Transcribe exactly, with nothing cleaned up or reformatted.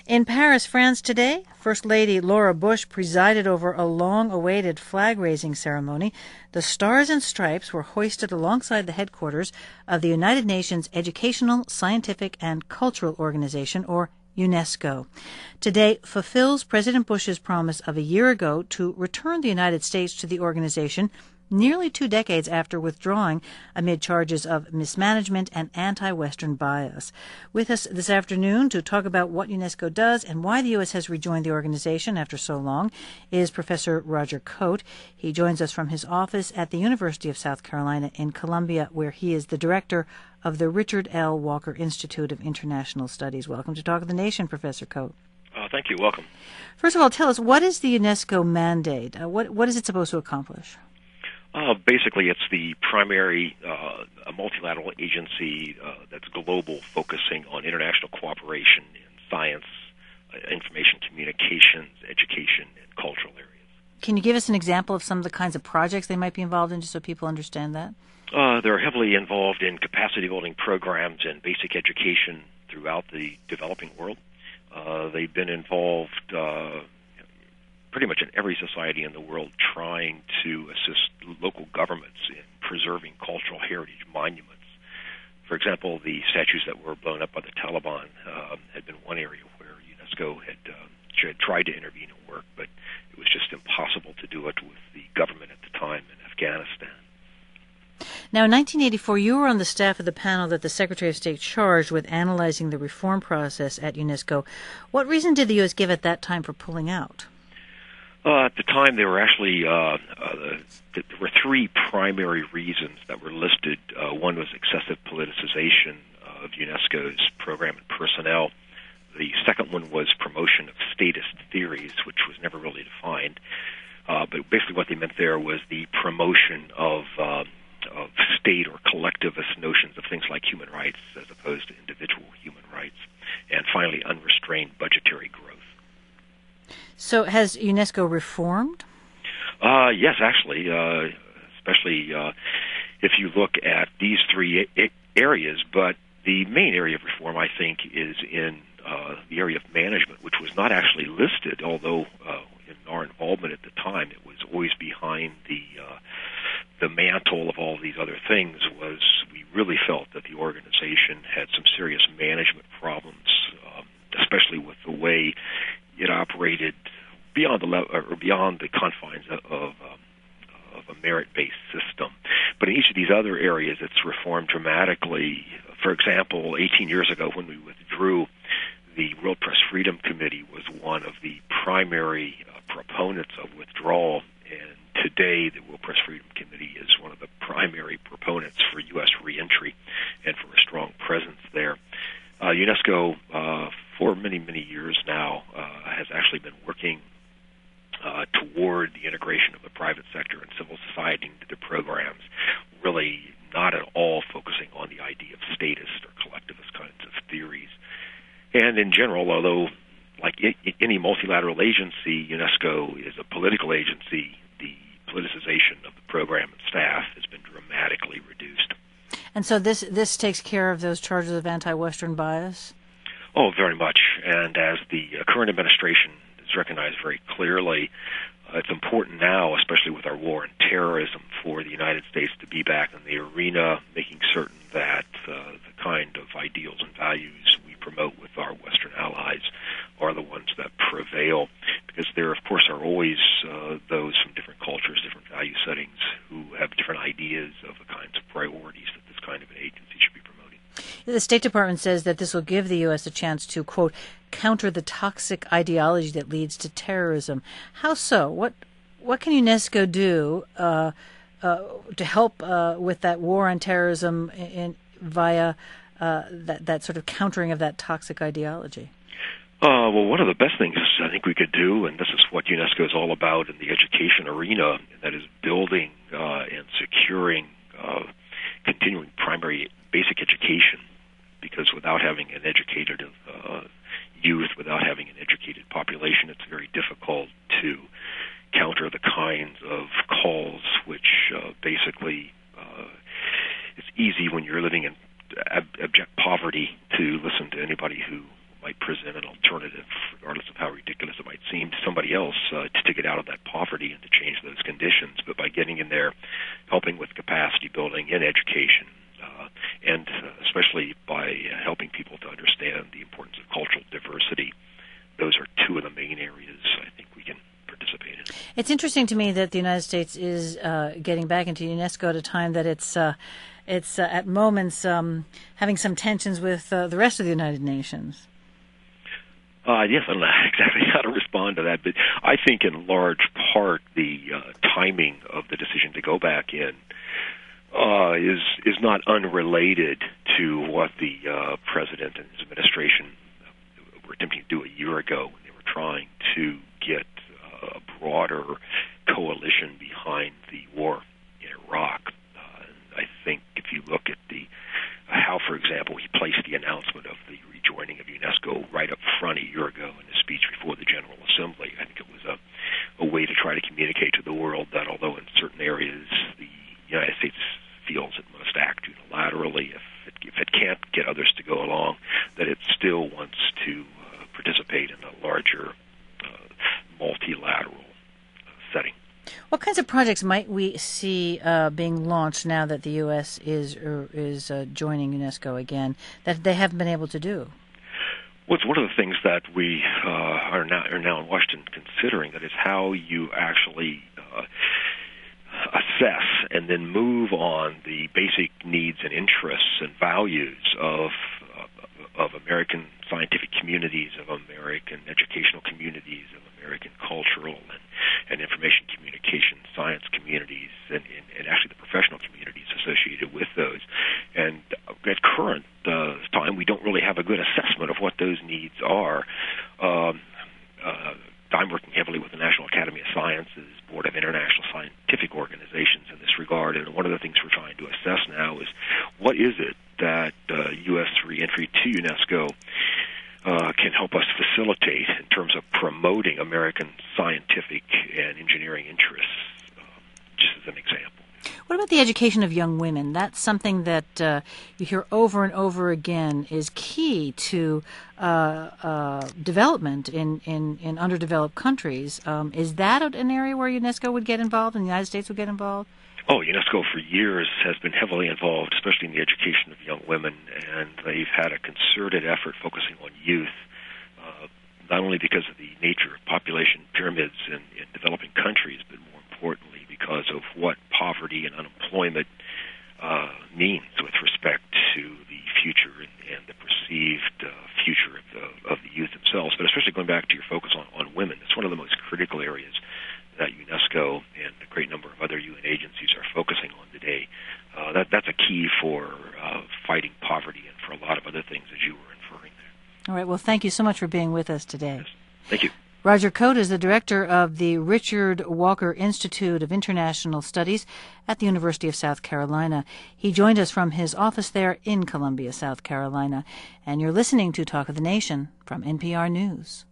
In Paris, France today, First Lady Laura Bush presided over a long-awaited flag-raising ceremony. The Stars and Stripes were hoisted alongside the headquarters of the United Nations Educational, Scientific and Cultural Organization, or UNESCO. Today fulfills President Bush's promise of a year ago to return the United States to the organization nearly two decades after withdrawing amid charges of mismanagement and anti-Western bias. With us this afternoon to talk about what UNESCO does and why the U S has rejoined the organization after so long is Professor Roger Cote. He joins us from his office at the University of South Carolina in Columbia, where he is the director of the Richard L. Walker Institute of International Studies. Welcome to Talk of the Nation, Professor Cote. Uh, thank you. Welcome. First of all, tell us, what is the UNESCO mandate? Uh, what, what is it supposed to accomplish? Uh, basically, it's the primary uh, a multilateral agency uh, that's global, focusing on international cooperation in science, uh, information communications, education, and cultural areas. Can you give us an example of some of the kinds of projects they might be involved in, just so people understand that? Uh, they're heavily involved in capacity-building programs and basic education throughout the developing world. Uh, they've been involved uh, pretty much in every society in the world, trying to assist local governments in preserving cultural heritage monuments. For example, the statues that were blown up by the Taliban uh, had been one area where UNESCO had, uh, had tried to intervene and work, but it was just impossible to do it with the government at the time in Afghanistan. Now, in nineteen eighty-four, you were on the staff of the panel that the Secretary of State charged with analyzing the reform process at UNESCO. What reason did the U S give at that time for pulling out? Uh, at the time, there were actually uh, uh, there were three primary reasons that were listed. Uh, one was excessive politicization of UNESCO's program and personnel. The second one was promotion of statist theories, which was never really defined. Uh, but basically what they meant there was the promotion of, uh, of state or collectivist notions of things like human rights as opposed to individual human rights. And finally, unrestrained budgetary growth. So has UNESCO reformed? Uh, yes, actually, uh, especially uh, if you look at these three a- areas. But the main area of reform, I think, is in uh, the area of management, which was not actually listed, although uh, in our involvement at the time, it was always behind the uh, the mantle of all these other things. Was we really felt that the organization had some serious management problems, um, especially with the way it operated beyond the level, or beyond the confines of, of, um, of a merit-based system. But in each of these other areas, it's reformed dramatically. For example, eighteen years ago, when we withdrew, the World Press Freedom Committee was one of the primary uh, proponents of withdrawal, and today the World Press Freedom Committee is one of the primary proponents for U S reentry and for a strong presence there. Uh, UNESCO, uh, for many, many years now, uh, has actually been working uh, toward the integration of the private sector and civil society into the programs, really not at all focusing on the idea of statist or collectivist kinds of theories. And in general, although like I- any multilateral agency, UNESCO is a political agency, the politicization of the program and staff has been dramatically reduced. And so this this takes care of those charges of anti-Western bias? Oh, very much. And as the uh, current administration has recognized very clearly, uh, it's important now, especially with our war on terrorism, for the United States to be back in the arena, making certain that uh, the kind of ideals and values we promote with our Western allies are the ones that prevail. Because there, of course, are always uh, those from different cultures, different value settings, who have different ideas of the kinds of priorities that this kind of an agency should be promoting. The State Department says that this will give the U S a chance to, quote, counter the toxic ideology that leads to terrorism. How so? What what can UNESCO do uh, uh, to help uh, with that war on terrorism in, in, via uh, that, that sort of countering of that toxic ideology? Uh, well, one of the best things I think we could do, and this is what UNESCO is all about in the education arena, and that is building uh, and securing uh, continuing primary basic education, because without having an educated uh, youth, without having an educated population, it's very difficult to counter the kinds of calls which uh, basically uh, it's easy when you're living in ab- abject poverty to listen to anybody who might present an alternative, regardless of how ridiculous it might seem to somebody else, uh, to, to get out of that poverty and to change those conditions. But by getting in there, helping with capacity building in education, uh, and uh, especially by uh, helping people to understand the importance of cultural diversity, those are two of the main areas I think we can participate in. It's interesting to me that the United States is uh, getting back into UNESCO at a time that it's uh, it's uh, at moments um, having some tensions with uh, the rest of the United Nations. Uh, yes, I don't know exactly how to respond to that, but I think in large part the uh, timing of the decision to go back in uh, is is not unrelated to what the uh, president and his administration were attempting to do a year ago when they were trying to get uh, a broader coalition behind the war in Iraq. Uh, I think if you look at the how, for example, he placed the announcement of the rejoining of UNESCO right up front a year ago in his speech before the General Assembly. I think it was a, a way to try to communicate to the world that although in certain areas the United States feels it must act unilaterally, if it, if it can't get others to go along, that it still wants to uh, participate in a larger uh, multilateral uh, setting. What kinds of projects might we see uh, being launched now that the U S is er, is uh, joining UNESCO again that they haven't been able to do? Well, it's one of the things that we uh, are now are now in Washington considering. That is how you actually uh, assess and then move on the basic needs and interests and values of uh, of American scientific communities, of American educational communities, of American cultural and, and information communication science communities, and, and, and actually the professional communities associated with those. And at current uh, time, we don't really have a good assessment of what those needs are. Um, uh, I'm working heavily with the National Academy of Sciences, Board of International Scientific Organizations in this regard, and one of the things we're trying to assess now is what is it that uh, U S reentry to UNESCO uh, can help us facilitate in terms of promoting American scientific and engineering interests, uh, just as an example. What about the education of young women? That's something that uh, you hear over and over again is key to uh, uh, development in, in, in underdeveloped countries. Um, is that an area where UNESCO would get involved and the United States would get involved? Oh, UNESCO for years has been heavily involved, especially in the education of young women, and they've had a concerted effort focusing on youth, uh, not only because of the nature of population pyramids in, in developing countries, but more importantly because of what poverty and unemployment uh, means with respect to the future and, and the perceived uh, future of the, of the youth themselves, but especially going back to your focus on, on women. It's one of the most critical areas that UNESCO and a great number of other U N agencies are focusing on today. Uh, that, that's a key for uh, fighting poverty and for a lot of other things, as you were inferring there. All right. Well, thank you so much for being with us today. Yes. Thank you. Roger Cote is the director of the Richard Walker Institute of International Studies at the University of South Carolina. He joined us from his office there in Columbia, South Carolina. And you're listening to Talk of the Nation from N P R News.